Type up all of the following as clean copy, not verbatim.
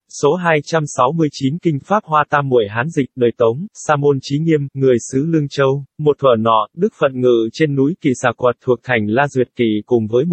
Số 269 Kinh Pháp Hoa Tam Muội Hán dịch, đời Tống, Sa môn Chí Nghiêm, người xứ Lương Châu. Một thuở nọ, Đức Phật ngự trên núi Kỳ Xà Quật thuộc thành La Duyệt Kỳ cùng với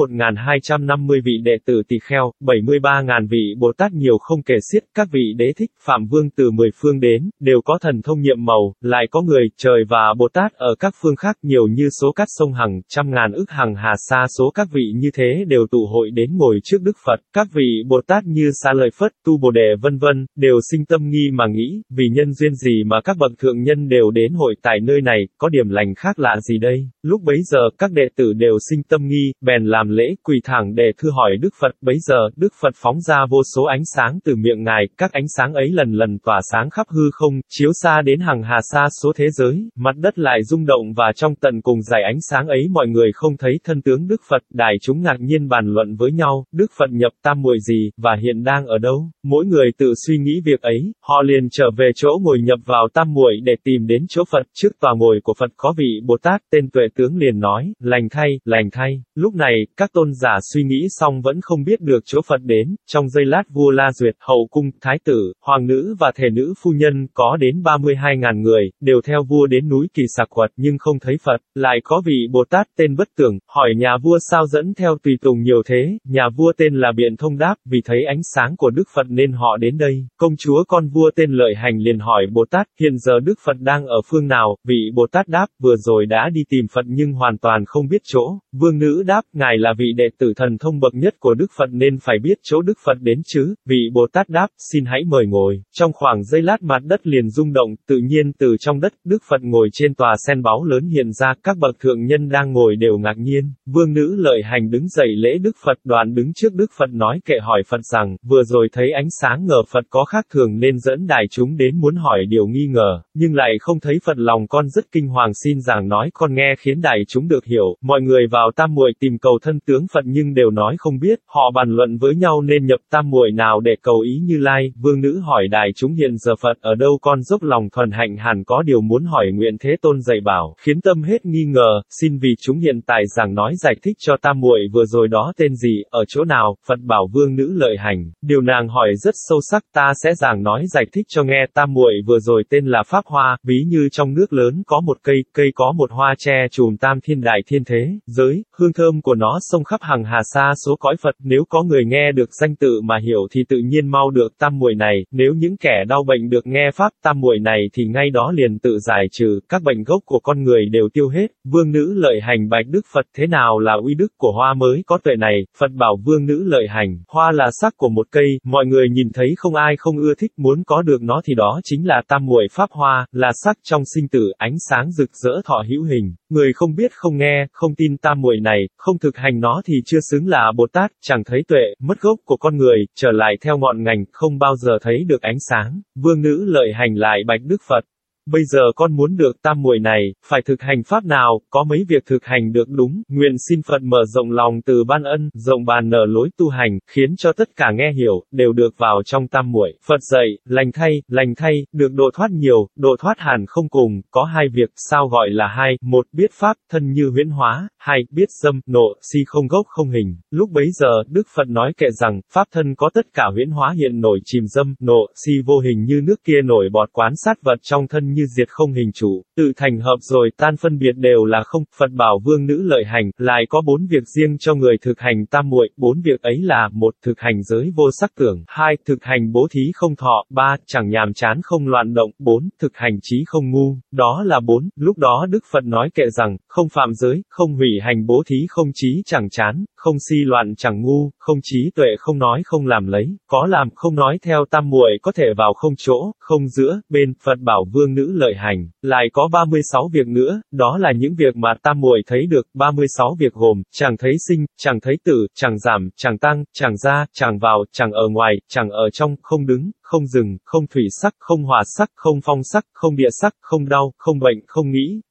1250 vị đệ tử tỳ kheo, 73.000 vị Bồ Tát nhiều không kể xiết, các vị đế thích, Phạm Vương từ 10 phương đến, đều có thần thông nhiệm màu, lại có người, trời và Bồ Tát ở các phương khác nhiều như số cát sông Hằng, trăm ngàn ức hằng hà sa số các vị như thế đều tụ hội đến ngồi trước Đức Phật, các vị Bồ Tát như Xá Lợi Phất, Tu Bồ Đề vân vân, đều sinh tâm nghi mà nghĩ, vì nhân duyên gì mà các bậc thượng nhân đều đến hội tại nơi này, có điểm lành khác lạ gì đây? Lúc bấy giờ, các đệ tử đều sinh tâm nghi, bèn làm lễ, quỳ thẳng để thưa hỏi Đức Phật. Bấy giờ, Đức Phật phóng ra vô số ánh sáng từ miệng Ngài, các ánh sáng ấy lần lần tỏa sáng khắp hư không, chiếu xa đến hằng hà sa số thế giới, mặt đất lại rung động và trong tận cùng dải ánh sáng ấy mọi người không thấy thân tướng Đức Phật, đại chúng ngạc nhiên bàn luận với nhau, Đức Phật nhập tam muội gì, và hiện đang ở đâu? Mỗi người tự suy nghĩ việc ấy, họ liền trở về chỗ ngồi nhập vào tam muội để tìm đến chỗ Phật, trước tòa ngồi của Phật có vị Bồ Tát, tên Tuệ Tướng liền nói, lành thay. Lúc này, các tôn giả suy nghĩ xong vẫn không biết được chỗ Phật đến, trong giây lát vua La Duyệt, hậu cung, thái tử, hoàng nữ và thể nữ phu nhân, có đến 32.000 người, đều theo vua đến núi Kỳ Xà Quật nhưng không thấy Phật, lại có vị Bồ Tát tên Bất Tưởng, hỏi nhà vua sao dẫn theo tùy tùng nhiều thế, nhà vua tên là Biện Thông đáp, vì thấy ánh sáng của Đức Phật nên họ đến đây. Công chúa con vua tên Lợi Hành liền hỏi Bồ Tát, hiện giờ Đức Phật đang ở phương nào? Vị Bồ Tát đáp, vừa rồi đã đi tìm Phật nhưng hoàn toàn không biết chỗ. Vương nữ đáp, ngài là vị đệ tử thần thông bậc nhất của Đức Phật nên phải biết chỗ Đức Phật đến chứ. Vị Bồ Tát đáp, xin hãy mời ngồi. Trong khoảng giây lát mặt đất liền rung động, tự nhiên từ trong đất, Đức Phật ngồi trên tòa sen báu lớn hiện ra, các bậc thượng nhân đang ngồi đều ngạc nhiên. Vương nữ Lợi Hành đứng dậy lễ Đức Phật, đoàn đứng trước Đức Phật nói kệ hỏi Phật rằng, vừa rồi thấy ánh sáng ngờ Phật có khác thường nên dẫn đại chúng đến muốn hỏi điều nghi ngờ, nhưng lại không thấy Phật, lòng con rất kinh hoàng, xin giảng nói con nghe khiến đại chúng được hiểu. Mọi người vào tam muội tìm cầu thân tướng Phật nhưng đều nói không biết, họ bàn luận với nhau nên nhập tam muội nào để cầu ý Như Lai. Vương nữ hỏi đại chúng hiện giờ Phật ở đâu, con dốc lòng thuần hạnh hẳn có điều muốn hỏi, nguyện Thế Tôn dạy bảo, khiến tâm hết nghi ngờ, xin vì chúng hiện tại giảng nói giải thích cho tam muội vừa rồi đó tên gì, ở chỗ nào. Phật bảo vương nữ Lợi Hành, điều nàng hỏi rất sâu sắc, ta sẽ giảng nói giải thích cho nghe. Tam muội vừa rồi tên là Pháp Hoa, ví như trong nước lớn có một cây có một hoa che trùm tam thiên đại thiên thế giới, hương thơm của nó xông khắp hằng hà sa số cõi Phật. Nếu có người nghe được danh tự mà hiểu thì tự nhiên mau được tam muội này, nếu những kẻ đau bệnh được nghe pháp tam muội này thì ngay đó liền tự giải trừ, các bệnh gốc của con người đều tiêu hết. Vương nữ Lợi Hành bạch Đức Phật, thế nào là uy đức của hoa mới có tuệ này? Phật bảo vương nữ Lợi Hành, hoa là sắc của một cây, mọi người nhìn thấy không ai không ưa thích, muốn có được nó thì đó chính là tam muội Pháp Hoa, là sắc trong sinh tử, ánh sáng rực rỡ thọ hữu hình. Người không biết không nghe, không tin tam muội này, không thực hành nó thì chưa xứng là Bồ Tát, chẳng thấy tuệ, mất gốc của con người, trở lại theo ngọn ngành, không bao giờ thấy được ánh sáng. Vương nữ Lợi Hành lại bạch Đức Phật, bây giờ con muốn được tam muội này, phải thực hành pháp nào? Có mấy việc thực hành được đúng, nguyện xin Phật mở rộng lòng từ ban ân, rộng bàn nở lối tu hành, khiến cho tất cả nghe hiểu, đều được vào trong tam muội. Phật dạy, lành thay, được độ thoát nhiều, độ thoát hẳn không cùng, có hai việc, sao gọi là hai? Một, biết pháp, thân như huyễn hóa, hai, biết dâm, nộ, si không gốc không hình. Lúc bấy giờ, Đức Phật nói kệ rằng, pháp thân có tất cả huyễn hóa hiện nổi chìm dâm, nộ, si vô hình như nước kia nổi bọt quán sát vật trong thân như diệt không hình chủ, tự thành hợp rồi tan phân biệt đều là không. Phật bảo vương nữ Lợi Hành, lại có 4 việc riêng cho người thực hành tam muội. 4 việc ấy là: 1. Thực hành giới vô sắc tưởng, 2. Thực hành bố thí không thọ, 3. Chẳng nhàm chán không loạn động, 4. Thực hành trí không ngu. Đó là 4. Lúc đó Đức Phật nói kệ rằng, không phạm giới, không hủy hành bố thí, không trí chẳng chán, không si loạn chẳng ngu, không trí tuệ, không nói không làm lấy, có làm không nói theo tam muội có thể vào không chỗ, không giữa, bên. Phật bảo vương nữ Lợi Hành, lại có 36 việc nữa, đó là những việc mà tam muội thấy được. 36 việc gồm, chẳng thấy sinh, chẳng thấy tử, chẳng giảm, chẳng tăng, chẳng ra, chẳng vào, chẳng ở ngoài, chẳng ở trong, không đứng, không dừng, không thủy sắc, không hỏa sắc, không phong sắc, không địa sắc, không đau, không bệnh, không nghĩ,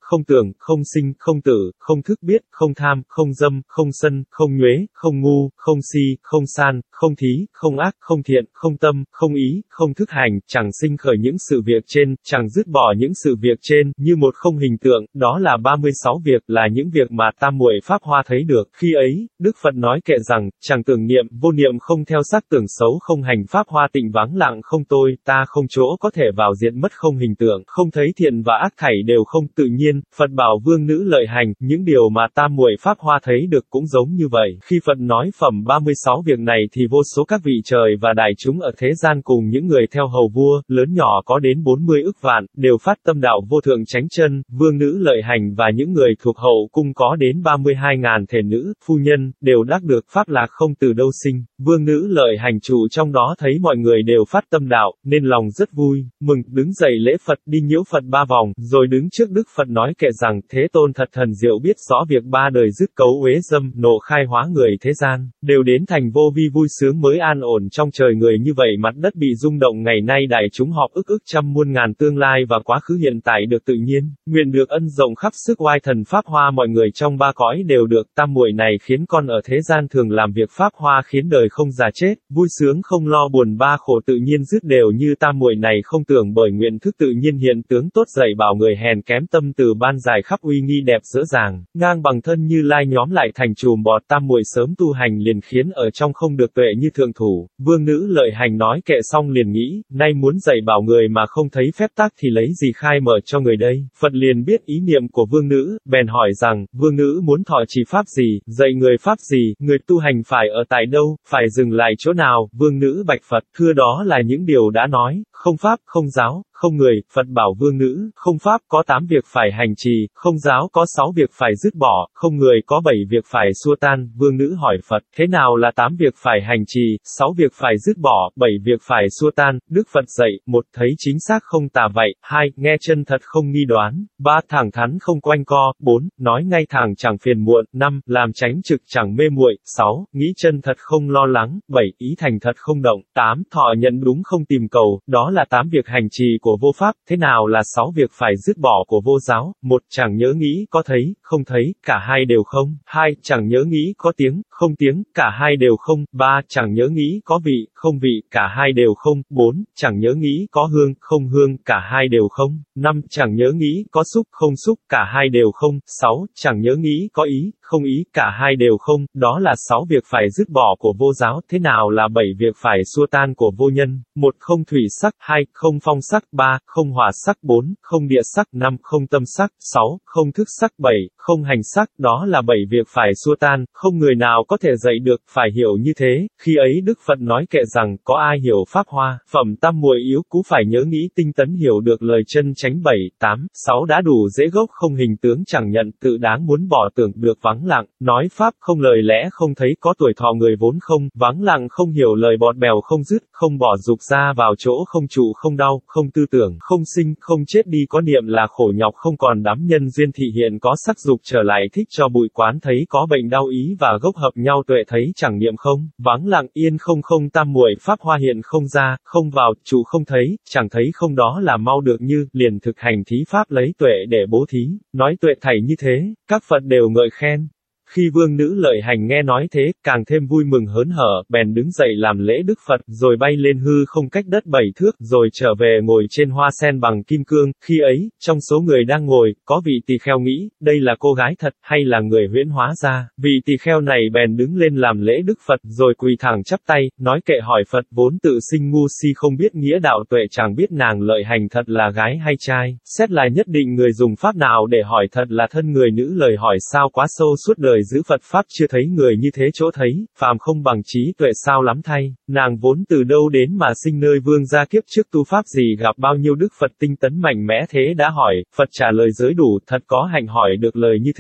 không tưởng, không sinh, không tử, không thức biết, không tham, không dâm, không sân, không nhuế, không ngu, không si, không san, không thí, không ác, không thiện, không tâm, không ý, không thức hành, chẳng sinh khởi những sự việc trên, chẳng dứt bỏ những sự việc trên, như một không hình tượng, đó là 36 việc, là những việc mà tam muội Pháp Hoa thấy được. Khi ấy, Đức Phật nói kệ rằng, chẳng tưởng niệm, vô niệm không theo sắc tưởng xấu không hành Pháp Hoa tịnh vắng lặng không tôi, ta không chỗ có thể vào diện mất không hình tượng, không thấy thiện và ác thảy đều không tự nhiên. Phật bảo vương nữ lợi hành, những điều mà tam muội Pháp Hoa thấy được cũng giống như vậy. Khi Phật nói phẩm 36 việc này thì vô số các vị trời và đại chúng ở thế gian cùng những người theo hầu vua, lớn nhỏ có đến 40 ức vạn, đều phát tâm đạo vô thượng chánh chân, vương nữ lợi hành và những người thuộc hậu cung có đến 32.000 thể nữ, phu nhân, đều đắc được pháp lạc không từ đâu sinh. Vương nữ lợi hành trụ trong đó thấy mọi người đều phát tâm đạo, nên lòng rất vui, mừng, đứng dậy lễ Phật đi nhiễu Phật 3 vòng, rồi đứng trước Đức Phật nói kệ rằng, Thế Tôn thật thần diệu biết rõ việc 3 đời dứt cấu uế dâm, nộ khai hóa người thế gian, đều đến thành vô vi vui sướng mới an ổn trong trời người như vậy mặt đất bị rung động ngày nay đại chúng họp ức ức trăm muôn ngàn tương lai và quá khứ hiện tại được tự nhiên, nguyện được ân rộng khắp sức oai thần Pháp Hoa mọi người trong 3 cõi đều được, tam muội này khiến con ở thế gian thường làm việc Pháp Hoa khiến đời không già chết, vui sướng không lo buồn ba khổ tự nhiên dứt đều như tam muội này không tưởng bởi nguyện thức tự nhiên hiện tướng tốt dạy bảo người hèn kém tâm từ ban giải khắp uy nghi đẹp dễ dàng, ngang bằng thân như lai nhóm lại thành chùm bọt tam muội sớm tu hành liền khiến ở trong không được tuệ như thượng thủ. Vương nữ lợi hành nói kệ xong liền nghĩ, nay muốn dạy bảo người mà không thấy phép tắc thì lấy gì khai mở cho người đây. Phật liền biết ý niệm của vương nữ, bèn hỏi rằng, vương nữ muốn thọ trì pháp gì, dạy người pháp gì, người tu hành phải ở tại đâu, phải dừng lại chỗ nào. Vương nữ bạch Phật, thưa đó là những điều đã nói, không pháp, không giáo, không người. Phật bảo vương nữ, không pháp có 8 việc phải hành trì, không giáo có 6 việc phải dứt bỏ, không người có 7 việc phải xua tan. Vương nữ hỏi Phật, thế nào là 8 việc phải hành trì, 6 việc phải dứt bỏ, 7 việc phải xua tan? Đức Phật dạy, 1. Thấy chính xác không tà vậy, 2. Nghe chân thật không nghi đoán, 3. Thẳng thắn không quanh co, 4. Nói ngay thẳng chẳng phiền muộn, 5. Làm tránh trực chẳng mê muội, 6. Nghĩ chân thật không lo lắng, 7. Ý thành thật không động, 8. Thọ nhận đúng không tìm cầu. Đó là 8 việc hành trì của vô pháp. Thế nào là 6 việc phải dứt bỏ của vô giáo? 1. Chẳng nhớ nghĩ có thấy, không thấy, cả hai đều không. 2. Chẳng nhớ nghĩ có tiếng, không tiếng, cả hai đều không. 3. Chẳng nhớ nghĩ có vị, không vị, cả hai đều không. 4. Chẳng nhớ nghĩ có hương, không hương, cả hai đều không. 5. Chẳng nhớ nghĩ có xúc, không xúc, cả hai đều không. 6. Chẳng nhớ nghĩ có ý, không ý, cả hai đều không. Đó là 6 việc phải dứt bỏ của vô giáo. Thế nào là 7 việc phải xua tan của vô nhân? 1. Không thủy sắc, 2. Không phong sắc, 3. Không hỏa sắc, 4. Không địa sắc, 5. Không tâm sắc, 6. Không thức sắc, 7. Không hành sắc. Đó là 7 việc phải xua tan, không người nào có thể dạy được, phải hiểu như thế. Khi ấy Đức Phật nói kệ rằng, có ai hiểu Pháp Hoa, phẩm tam muội yếu cú phải nhớ nghĩ tinh tấn hiểu được lời chân chánh 7, 8, 6 đã đủ dễ gốc không hình tướng chẳng nhận, tự đáng muốn bỏ tưởng được vắng lặng, nói Pháp không lời lẽ không thấy có tuổi thọ người vốn không, vắng lặng không hiểu lời bọt bèo không dứt, không bỏ dục ra vào chỗ không trụ không đau, không tư tưởng, không sinh, không chết đi có niệm là khổ nhọc không còn đắm nhân duyên thị hiện có sắc dục trở lại thích cho bụi quán thấy có bệnh đau ý và gốc hợp nhau tuệ thấy chẳng niệm không, vắng lặng yên không không tam muội Pháp Hoa hiện không ra, không vào, trụ không thấy, chẳng thấy không đó là mau được như, liền thực hành thí Pháp lấy tuệ để bố thí, nói tuệ thảy như thế, các Phật đều ngợi khen. Khi vương nữ lợi hành nghe nói thế, càng thêm vui mừng hớn hở, bèn đứng dậy làm lễ Đức Phật, rồi bay lên hư không cách đất 7 thước, rồi trở về ngồi trên hoa sen bằng kim cương. Khi ấy, trong số người đang ngồi, có vị tỳ kheo nghĩ, đây là cô gái thật, hay là người huyễn hóa ra. Vị tỳ kheo này bèn đứng lên làm lễ Đức Phật, rồi quỳ thẳng chắp tay, nói kệ hỏi Phật, vốn tự sinh ngu si không biết nghĩa đạo tuệ chẳng biết nàng lợi hành thật là gái hay trai. Xét là nhất định người dùng pháp nào để hỏi thật là thân người nữ lời hỏi sao quá sâu suốt đời giữ Phật Pháp chưa thấy người như thế chỗ thấy, phàm không bằng trí tuệ sao lắm thay, nàng vốn từ đâu đến mà sinh nơi vương gia kiếp trước tu Pháp gì gặp bao nhiêu Đức Phật tinh tấn mạnh mẽ thế đã hỏi, Phật trả lời giới đủ, thật có hạnh hỏi được lời như thế,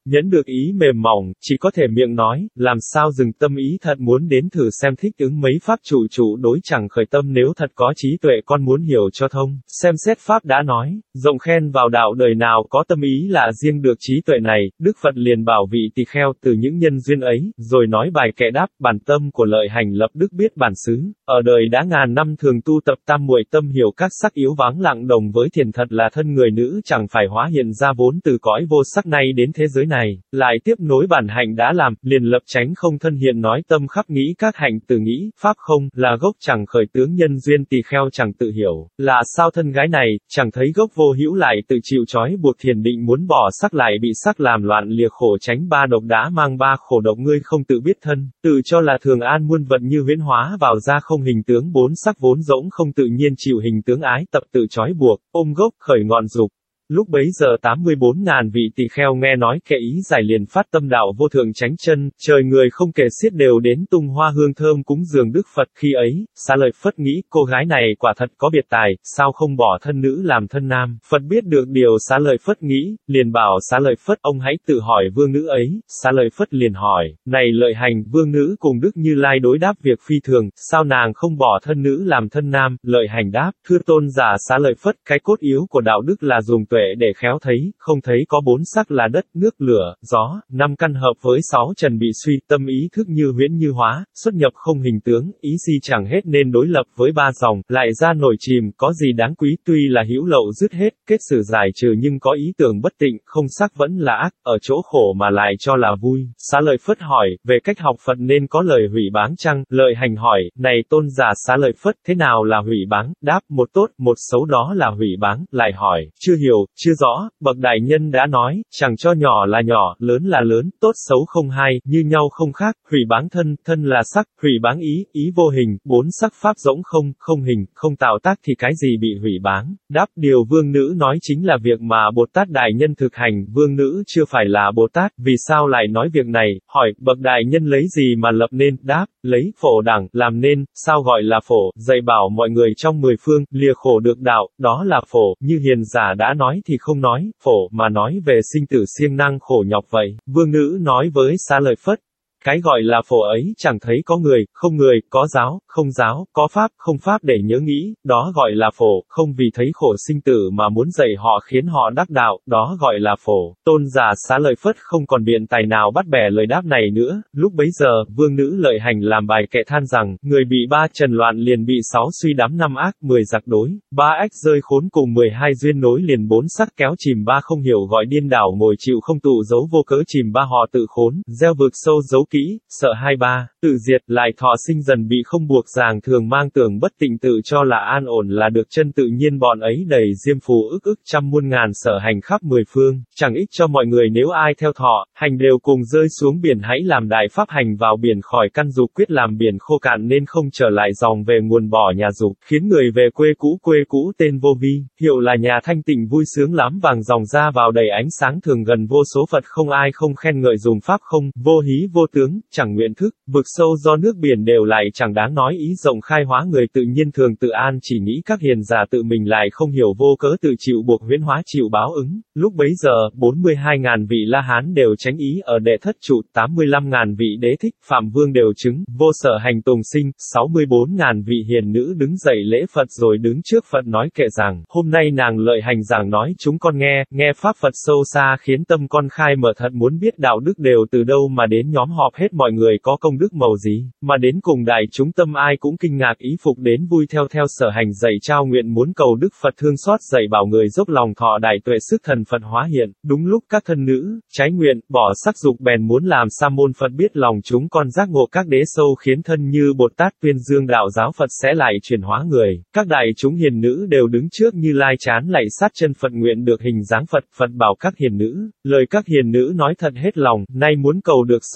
Nhẫn được ý mềm mỏng, chỉ có thể miệng nói, làm sao dừng tâm ý thật muốn đến thử xem thích ứng mấy pháp chủ đối chẳng khởi tâm nếu thật có trí tuệ con muốn hiểu cho thông, xem xét pháp đã nói, rộng khen vào đạo đời nào có tâm ý là riêng được trí tuệ này, Đức Phật liền bảo vị tỳ kheo từ những nhân duyên ấy, rồi nói bài kệ đáp, bản tâm của lợi hành lập đức biết bản xứ, ở đời đã ngàn năm thường tu tập tam muội tâm hiểu các sắc yếu vắng lặng đồng với thiền thật là thân người nữ chẳng phải hóa hiện ra vốn từ cõi vô sắc nay đến thế giới này, lại tiếp nối bản hạnh đã làm, liền lập chánh không thân hiện nói tâm khắp nghĩ các hạnh từ nghĩ, pháp không, là gốc chẳng khởi tướng nhân duyên tỳ kheo chẳng tự hiểu, là sao thân gái này, chẳng thấy gốc vô hữu lại tự chịu trói buộc thiền định muốn bỏ sắc lại bị sắc làm loạn lìa khổ tránh ba độc đã mang ba khổ độc ngươi không tự biết thân, tự cho là thường an muôn vật như huyễn hóa vào ra không hình tướng bốn sắc vốn rỗng không tự nhiên chịu hình tướng ái tập tự trói buộc, ôm gốc khởi ngọn dục. Lúc bấy giờ 84.000 vị tỳ kheo nghe nói kệ ý giải liền phát tâm đạo vô thượng chánh chân, trời người không kể xiết đều đến tung hoa hương thơm cúng dường Đức Phật khi ấy, xá lợi Phất nghĩ cô gái này quả thật có biệt tài, sao không bỏ thân nữ làm thân nam, Phật biết được điều xá lợi Phất nghĩ, liền bảo xá lợi Phất ông hãy tự hỏi vương nữ ấy, xá lợi Phất liền hỏi, này lợi hành vương nữ cùng Đức Như Lai đối đáp việc phi thường, sao nàng không bỏ thân nữ làm thân nam, lợi hành đáp, thưa tôn giả xá lợi Phất cái cốt yếu của đạo đức là dùng tuệ để khéo thấy, không thấy có bốn sắc là đất, nước, lửa, gió, năm căn hợp với sáu trần bị suy, tâm ý thức như huyễn như hóa, xuất nhập không hình tướng, ý si chẳng hết nên đối lập với ba dòng, lại ra nổi chìm, có gì đáng quý, tuy là hữu lậu dứt hết, kết sử giải trừ nhưng có ý tưởng bất tịnh, không sắc vẫn là ác, ở chỗ khổ mà lại cho là vui. Xá lợi Phất hỏi, về cách học Phật nên có lời hủy báng chăng? Lợi hành hỏi, này tôn giả xá lợi Phất, thế nào là hủy báng? Đáp, một tốt, một xấu đó là hủy báng, lại hỏi, chưa hiểu, chưa rõ, bậc đại nhân đã nói, chẳng cho nhỏ là nhỏ, lớn là lớn, tốt xấu không hai, như nhau không khác, hủy báng thân, thân là sắc, hủy báng ý, ý vô hình, bốn sắc pháp rỗng không, không hình, không tạo tác thì cái gì bị hủy báng? Đáp, điều vương nữ nói chính là việc mà Bồ Tát đại nhân thực hành, vương nữ chưa phải là Bồ Tát, vì sao lại nói việc này? Hỏi, bậc đại nhân lấy gì mà lập nên? Đáp, lấy phổ đẳng, làm nên, sao gọi là phổ? Dạy bảo mọi người trong 10 phương, lìa khổ được đạo, đó là phổ, như hiền giả đã nói thì không nói, phổ, mà nói về sinh tử siêng năng khổ nhọc vậy. Vương nữ nói với xá lợi Phất, cái gọi là phổ ấy chẳng thấy có người, không người, có giáo, không giáo, có pháp, không pháp để nhớ nghĩ, đó gọi là phổ, không vì thấy khổ sinh tử mà muốn dạy họ khiến họ đắc đạo, đó gọi là phổ. Tôn giả xá lợi Phất không còn biện tài nào bắt bẻ lời đáp này nữa, lúc bấy giờ, vương nữ lợi hành làm bài kệ than rằng, người bị ba trần loạn liền bị 6 suy đắm 5 ác, 10 giặc đối, 3 ách rơi khốn cùng 12 duyên nối liền 4 sắc kéo chìm 3 không hiểu gọi điên đảo ngồi chịu không tụ dấu vô cớ chìm 3 họ tự khốn, gieo vực sâu dấu kỹ, sợ 23, tự diệt, lại thọ sinh dần bị không buộc ràng thường mang tưởng bất tịnh tự cho là an ổn là được chân tự nhiên bọn ấy đầy diêm phù ức trăm muôn ngàn sở hành khắp 10 phương, chẳng ích cho mọi người nếu ai theo thọ, hành đều cùng rơi xuống biển hãy làm đại pháp hành vào biển khỏi căn dục quyết làm biển khô cạn nên không trở lại dòng về nguồn bỏ nhà dục, khiến người về quê cũ tên vô vi, hiệu là nhà thanh tịnh vui sướng lắm vàng dòng ra vào đầy ánh sáng thường gần vô số Phật không ai không khen ngợi dùng pháp không, vô hí vô tướng, chẳng nguyện thức, vực sâu do nước biển đều lại chẳng đáng nói ý rộng khai hóa người tự nhiên thường tự an chỉ nghĩ các hiền giả tự mình lại không hiểu vô cớ tự chịu buộc huyễn hóa chịu báo ứng. Lúc bấy giờ, 42.000 vị La Hán đều tránh ý ở đệ thất trụ, 85.000 vị đế thích, Phạm Vương đều chứng, vô sở hành tùng sinh, 64.000 vị hiền nữ đứng dậy lễ Phật rồi đứng trước Phật nói kệ rằng, hôm nay nàng lợi hành giảng nói chúng con nghe Pháp Phật sâu xa khiến tâm con khai mở thật muốn biết đạo đức đều từ đâu mà đến nhóm họp hết mọi người có công đức màu gì, mà đến cùng đại chúng tâm ai cũng kinh ngạc ý phục đến vui theo sở hành dạy trao nguyện muốn cầu Đức Phật thương xót dạy bảo người dốc lòng thọ đại tuệ sức thần Phật hóa hiện, đúng lúc các thân nữ, trái nguyện, bỏ sắc dục bèn muốn làm sa môn Phật biết lòng chúng con giác ngộ các đế sâu khiến thân như Bồ Tát tuyên dương đạo giáo Phật sẽ lại chuyển hóa người, các đại chúng hiền nữ đều đứng trước Như Lai chán lạy sát chân Phật nguyện được hình dáng Phật, Phật bảo các hiền nữ, lời các hiền nữ nói thật hết lòng, nay muốn cầu được sở nguyện thì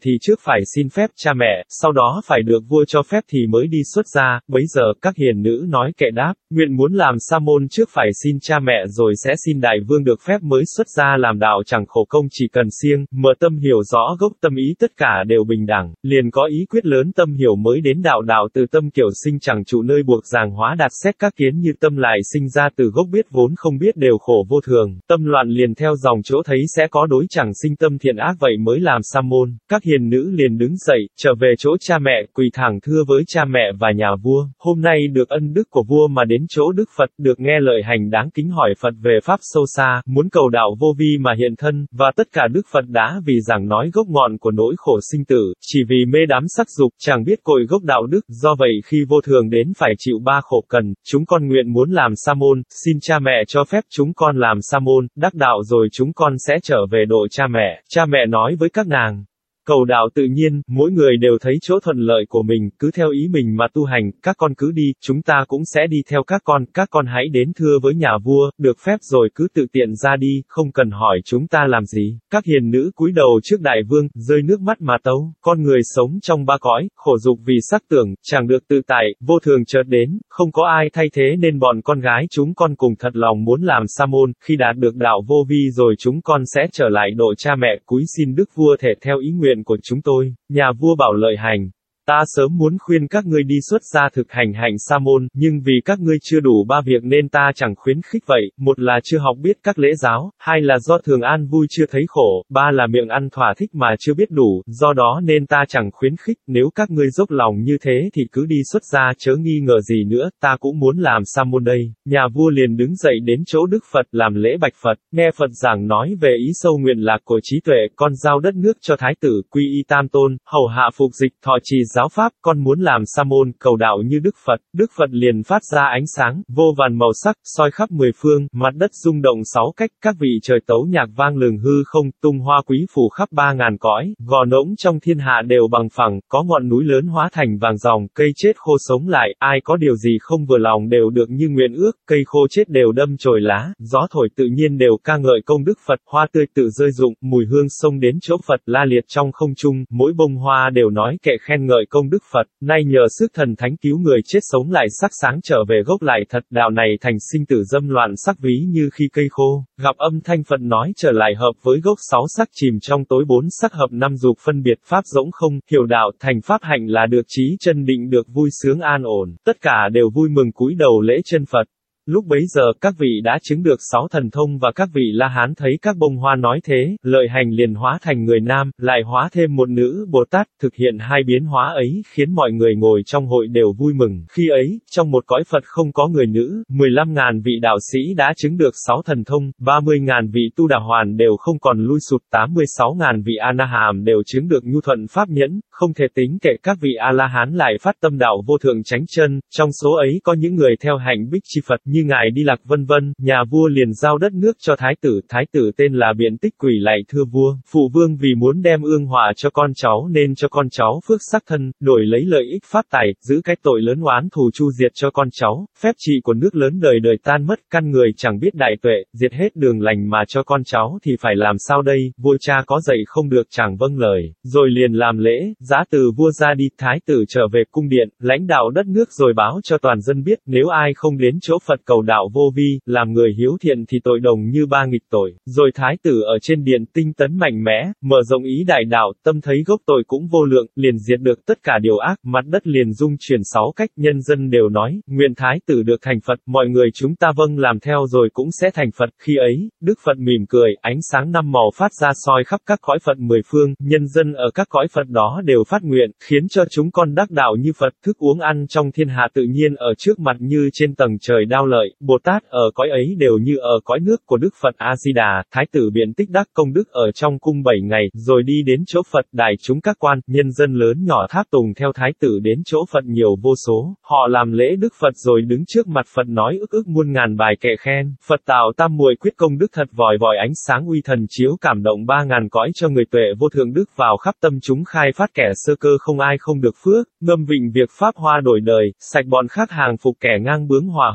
thì trước phải xin phép cha mẹ, sau đó phải được vua cho phép thì mới đi xuất gia. Bấy giờ các hiền nữ nói kệ đáp, nguyện muốn làm sa môn trước phải xin cha mẹ rồi sẽ xin đại vương được phép mới xuất gia làm đạo, chẳng khổ công, chỉ cần siêng mở tâm hiểu rõ gốc tâm ý tất cả đều bình đẳng, liền có ý quyết lớn tâm hiểu mới đến đạo. Đạo từ tâm kiểu sinh chẳng trụ nơi buộc ràng hóa đạt xét các kiến như tâm lại sinh ra từ gốc biết vốn không biết đều khổ vô thường, tâm loạn liền theo dòng chỗ thấy sẽ có đối chẳng sinh tâm thiện ác vậy mới làm sa môn. Các hiền nữ liền đứng dậy, trở về chỗ cha mẹ, quỳ thẳng thưa với cha mẹ và nhà vua, hôm nay được ân đức của vua mà đến chỗ Đức Phật, được nghe lời hành đáng kính hỏi Phật về pháp sâu xa, muốn cầu đạo vô vi mà hiện thân, và tất cả Đức Phật đã vì giảng nói gốc ngọn của nỗi khổ sinh tử, chỉ vì mê đắm sắc dục, chẳng biết cội gốc đạo đức, do vậy khi vô thường đến phải chịu ba khổ cần, chúng con nguyện muốn làm sa môn, xin cha mẹ cho phép chúng con làm sa môn, đắc đạo rồi chúng con sẽ trở về độ cha mẹ. Cha mẹ nói với các nàng, cầu đạo tự nhiên, mỗi người đều thấy chỗ thuận lợi của mình, cứ theo ý mình mà tu hành, các con cứ đi, chúng ta cũng sẽ đi theo các con hãy đến thưa với nhà vua, được phép rồi cứ tự tiện ra đi, không cần hỏi chúng ta làm gì. Các hiền nữ cúi đầu trước đại vương, rơi nước mắt mà tấu, con người sống trong ba cõi, khổ dục vì sắc tưởng, chẳng được tự tại, vô thường chợt đến, không có ai thay thế nên bọn con gái chúng con cùng thật lòng muốn làm sa môn, khi đạt được đạo vô vi rồi chúng con sẽ trở lại độ cha mẹ, cúi xin đức vua thể theo ý nguyện của chúng tôi. Nhà vua bảo lợi hành, ta sớm muốn khuyên các ngươi đi xuất gia thực hành hạnh sa môn, nhưng vì các ngươi chưa đủ ba việc nên ta chẳng khuyến khích vậy, một là chưa học biết các lễ giáo, hai là do thường an vui chưa thấy khổ, ba là miệng ăn thỏa thích mà chưa biết đủ, do đó nên ta chẳng khuyến khích, nếu các ngươi dốc lòng như thế thì cứ đi xuất gia chớ nghi ngờ gì nữa, ta cũng muốn làm sa môn đây. Nhà vua liền đứng dậy đến chỗ Đức Phật làm lễ bạch Phật, nghe Phật giảng nói về ý sâu nguyện lạc của trí tuệ, con giao đất nước cho thái tử, quy y tam tôn, hầu hạ phục dịch, thọ trì giáo pháp, con muốn làm sa môn, cầu đạo như Đức Phật. Đức Phật liền phát ra ánh sáng, vô vàn màu sắc, soi khắp mười phương, mặt đất rung động sáu cách, các vị trời tấu nhạc vang lừng hư không, tung hoa quý phủ khắp 3.000 cõi, gò nỗng trong thiên hạ đều bằng phẳng, có ngọn núi lớn hóa thành vàng ròng, cây chết khô sống lại, ai có điều gì không vừa lòng đều được như nguyện ước, cây khô chết đều đâm chồi lá, gió thổi tự nhiên đều ca ngợi công đức Phật, hoa tươi tự rơi rụng, mùi hương xông đến chỗ Phật, la liệt trong không trung, mỗi bông hoa đều nói kệ khen ngợi công đức Phật. Nay nhờ sức thần thánh cứu người chết sống lại sắc sáng trở về gốc lại thật, đạo này thành sinh tử dâm loạn sắc ví như khi cây khô, gặp âm thanh Phật nói trở lại hợp với gốc 6 sắc chìm trong tối 4 sắc hợp 5 dục phân biệt pháp rỗng không, hiểu đạo thành pháp hạnh là được trí chân định được vui sướng an ổn, tất cả đều vui mừng cúi đầu lễ chân Phật. Lúc bấy giờ các vị đã chứng được 6 thần thông và các vị La Hán thấy các bông hoa nói thế, lợi hành liền hóa thành người nam, lại hóa thêm một nữ Bồ Tát, thực hiện hai biến hóa ấy khiến mọi người ngồi trong hội đều vui mừng. Khi ấy, trong một cõi Phật không có người nữ, 15.000 vị đạo sĩ đã chứng được 6 thần thông, 30.000 vị tu đà hoàn đều không còn lui sụt, 86.000 vị A-na-hàm đều chứng được nhu thuận pháp nhẫn, không thể tính kể các vị A-la-hán lại phát tâm đạo vô thượng chánh chân, trong số ấy có những người theo hạnh Bích Chi Phật như ngài Đi Lặc vân vân. Nhà vua liền giao đất nước cho thái tử tên là Biện Tích Quỷ lại thưa vua, phụ vương vì muốn đem ương họa cho con cháu nên cho con cháu phước sắc thân, đổi lấy lợi ích pháp tài, giữ cái tội lớn oán thù chu diệt cho con cháu, phép trị của nước lớn đời đời tan mất, căn người chẳng biết đại tuệ, diệt hết đường lành mà cho con cháu thì phải làm sao đây, vua cha có dạy không được chẳng vâng lời, rồi liền làm lễ, giã từ vua ra đi, thái tử trở về cung điện, lãnh đạo đất nước rồi báo cho toàn dân biết, nếu ai không đến chỗ Phật cầu đạo vô vi, làm người hiếu thiện thì tội đồng như ba nghịch tội. Rồi thái tử ở trên điện tinh tấn mạnh mẽ, mở rộng ý đại đạo, tâm thấy gốc tội cũng vô lượng, liền diệt được tất cả điều ác, mặt đất liền rung chuyển 6 cách, nhân dân đều nói, nguyện thái tử được thành Phật, mọi người chúng ta vâng làm theo rồi cũng sẽ thành Phật. Khi ấy, Đức Phật mỉm cười, ánh sáng 5 màu phát ra soi khắp các cõi Phật 10 phương, nhân dân ở các cõi Phật đó đều phát nguyện, khiến cho chúng con đắc đạo như Phật, thức uống ăn trong thiên hạ tự nhiên ở trước mặt như trên tầng trời đao lợi, Bồ Tát ở cõi ấy đều như ở cõi nước của Đức Phật A-di-đà. Thái tử Biện Tích đắc công đức ở trong cung 7 ngày, rồi đi đến chỗ Phật, đại chúng các quan, nhân dân lớn nhỏ tháp tùng theo thái tử đến chỗ Phật nhiều vô số, họ làm lễ Đức Phật rồi đứng trước mặt Phật nói ức muôn ngàn bài kệ khen. Phật tạo tam muội quyết công đức thật vòi vòi ánh sáng uy thần chiếu cảm động 3.000 cõi cho người tuệ vô thượng đức vào khắp tâm chúng khai phát kẻ sơ cơ không ai không được phước, ngâm vịnh việc pháp hoa đổi đời, sạch bọn khác hàng phục kẻ ngang bướng hòa hợp chịu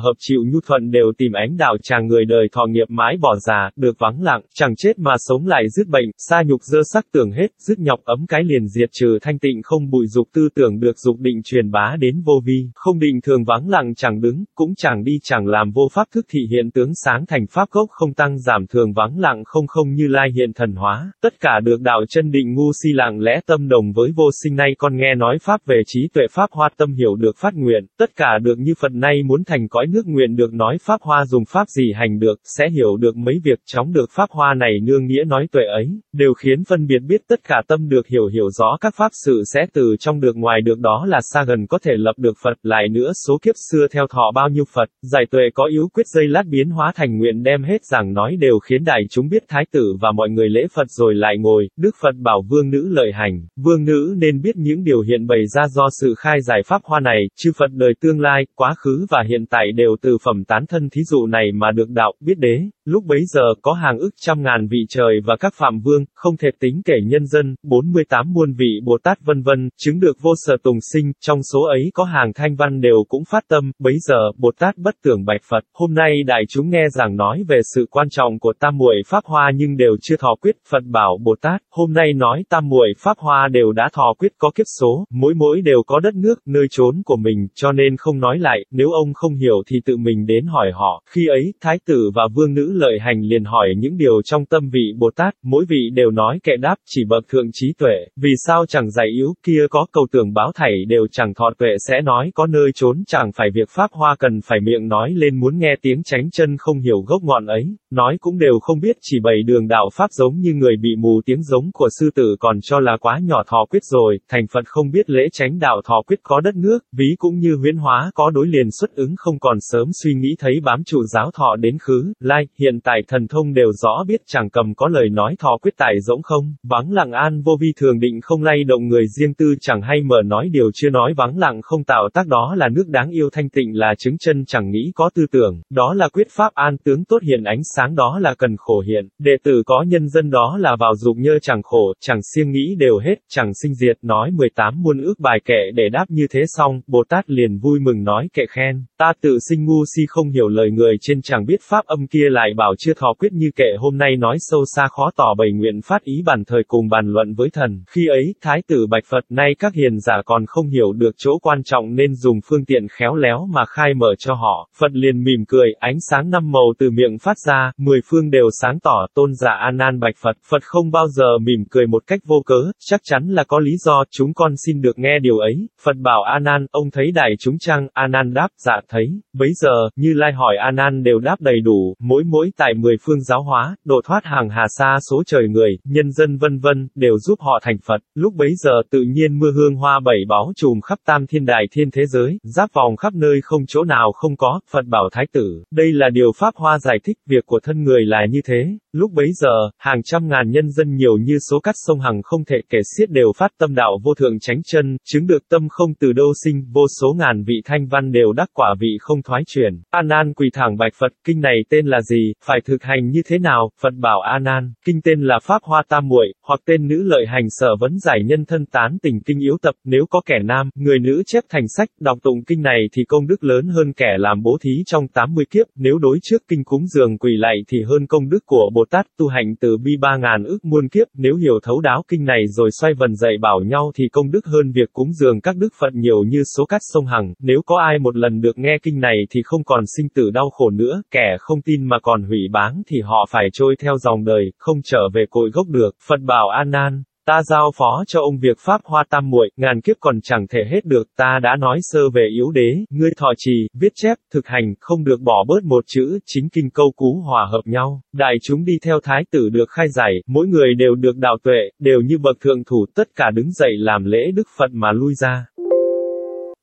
nhu thuận đều tìm ánh đạo tràng người đời thọ nghiệp mãi bỏ già, được vắng lặng, chẳng chết mà sống lại dứt bệnh, sa nhục dơ sắc tưởng hết, dứt nhọc ấm cái liền diệt trừ thanh tịnh không bụi dục tư tưởng được dục định truyền bá đến vô vi, không định thường vắng lặng chẳng đứng, cũng chẳng đi chẳng làm vô pháp thức thị hiện tướng sáng thành pháp gốc không tăng giảm thường vắng lặng không không Như Lai hiện thần hóa, tất cả được đạo chân định ngu si lặng lẽ tâm đồng với vô sinh nay con nghe nói pháp về trí tuệ pháp hoa tâm hiểu được phát nguyện, tất cả được như Phật nay muốn thành cõi nước nguyện được nói pháp hoa dùng pháp gì hành được, sẽ hiểu được mấy việc chóng được pháp hoa này nương nghĩa nói tuệ ấy, đều khiến phân biệt biết tất cả tâm được hiểu rõ các pháp sự sẽ từ trong được ngoài được đó là xa gần có thể lập được Phật, lại nữa số kiếp xưa theo thọ bao nhiêu Phật, giải tuệ có yếu quyết dây lát biến hóa thành nguyện đem hết giảng nói đều khiến đại chúng biết thái tử và mọi người lễ Phật rồi lại ngồi, Đức Phật bảo vương nữ lợi hành, vương nữ nên biết những điều hiện bày ra do sự khai giải pháp hoa này, chư Phật đời tương lai, quá khứ và hiện tại đều từ phẩm tán thân thí dụ này mà được đạo, biết đế, lúc bấy giờ có hàng ức trăm ngàn vị trời và các phạm vương, không thể tính kể nhân dân, 48 muôn vị Bồ Tát vân vân, chứng được vô sở tùng sinh, trong số ấy có hàng thanh văn đều cũng phát tâm, bấy giờ, Bồ Tát bất tưởng bạch Phật, hôm nay đại chúng nghe giảng nói về sự quan trọng của tam muội pháp hoa nhưng đều chưa thọ quyết, Phật bảo Bồ Tát, hôm nay nói tam muội pháp hoa đều đã thọ quyết có kiếp số, mỗi đều có đất nước, nơi trốn của mình, cho nên không nói lại, nếu ông không hiểu thì tự mình đến hỏi họ, khi ấy, thái tử và vương nữ lợi hành liền hỏi những điều trong tâm vị Bồ Tát, mỗi vị đều nói kệ đáp, chỉ bậc thượng trí tuệ, vì sao chẳng dạy yếu, kia có cầu tưởng báo thảy đều chẳng thọ tuệ sẽ nói có nơi trốn chẳng phải việc pháp hoa cần phải miệng nói lên muốn nghe tiếng chánh chân không hiểu gốc ngọn ấy, nói cũng đều không biết chỉ bày đường đạo pháp giống như người bị mù tiếng giống của sư tử còn cho là quá nhỏ thọ quyết rồi, thành Phật không biết lễ chánh đạo thọ quyết có đất nước, ví cũng như huyễn hóa có đối liền xuất ứng không còn sớm suy nghĩ thấy bám trụ giáo thọ đến khứ, lai, hiện tại thần thông đều rõ biết chẳng cầm có lời nói thọ quyết tại rỗng không, vắng lặng an vô vi thường định không lay động người riêng tư chẳng hay mở nói điều chưa nói vắng lặng không tạo tác đó là nước đáng yêu thanh tịnh là chứng chân chẳng nghĩ có tư tưởng, đó là quyết pháp an tướng tốt hiện ánh sáng đó là cần khổ hiện, đệ tử có nhân dân đó là vào dục nhơ chẳng khổ, chẳng siêng nghĩ đều hết, chẳng sinh diệt nói 18 muôn ước bài kệ để đáp như thế xong, Bồ Tát liền vui mừng nói kệ khen, ta tự sinh ngu si không hiểu lời người trên chẳng biết pháp âm kia lại bảo chưa thọ quyết như kệ hôm nay nói sâu xa khó tỏ bày nguyện phát ý bản thời cùng bàn luận với thần, khi ấy, thái tử bạch Phật nay các hiền giả còn không hiểu được chỗ quan trọng nên dùng phương tiện khéo léo mà khai mở cho họ, Phật liền mỉm cười, ánh sáng năm màu từ miệng phát ra, 10 phương đều sáng tỏ, tôn giả A Nan bạch Phật, Phật không bao giờ mỉm cười một cách vô cớ, chắc chắn là có lý do, chúng con xin được nghe điều ấy, Phật bảo A Nan, ông thấy đại chúng chăng, A Nan đáp, dạ thấy, bấy giờ, Như Lai hỏi A Nan đều đáp đầy đủ, mỗi tại 10 phương giáo hóa, độ thoát hàng hà sa số trời người, nhân dân vân vân, đều giúp họ thành Phật, lúc bấy giờ tự nhiên mưa hương hoa bảy báu trùm khắp tam thiên đại thiên thế giới, giáp vòng khắp nơi không chỗ nào không có, Phật bảo thái tử, đây là điều pháp hoa giải thích, việc của thân người là như thế, lúc bấy giờ, hàng trăm ngàn nhân dân nhiều như số cát sông Hằng không thể kể xiết đều phát tâm đạo vô thượng chánh chân, chứng được tâm không từ đâu sinh, vô số ngàn vị thanh văn đều đắc quả vị không thoái chuyển. A Nan quỳ thẳng bạch Phật, kinh này tên là gì, phải thực hành như thế nào? Phật bảo A Nan, kinh tên là Pháp Hoa Tam Muội, hoặc tên nữ lợi hành sở vấn giải nhân thân tán tình kinh yếu tập, nếu có kẻ nam, người nữ chép thành sách, đọc tụng kinh này thì công đức lớn hơn kẻ làm bố thí trong 80 kiếp, nếu đối trước kinh cúng dường quỳ lạy thì hơn công đức của Bồ Tát tu hành từ bi 3.000 ức muôn kiếp, nếu hiểu thấu đáo kinh này rồi xoay vần dạy bảo nhau thì công đức hơn việc cúng dường các đức Phật nhiều như số cát sông Hằng, nếu có ai một lần được nghe kinh này thì không còn sinh tử đau khổ nữa, kẻ không tin mà còn hủy báng thì họ phải trôi theo dòng đời, không trở về cội gốc được. Phật bảo A Nan, ta giao phó cho ông việc Pháp Hoa Tam Muội, ngàn kiếp còn chẳng thể hết được, ta đã nói sơ về yếu đế, ngươi thọ trì, viết chép, thực hành, không được bỏ bớt một chữ, chính kinh câu cú hòa hợp nhau. Đại chúng đi theo thái tử được khai giải, mỗi người đều được đạo tuệ, đều như bậc thượng thủ, tất cả đứng dậy làm lễ Đức Phật mà lui ra.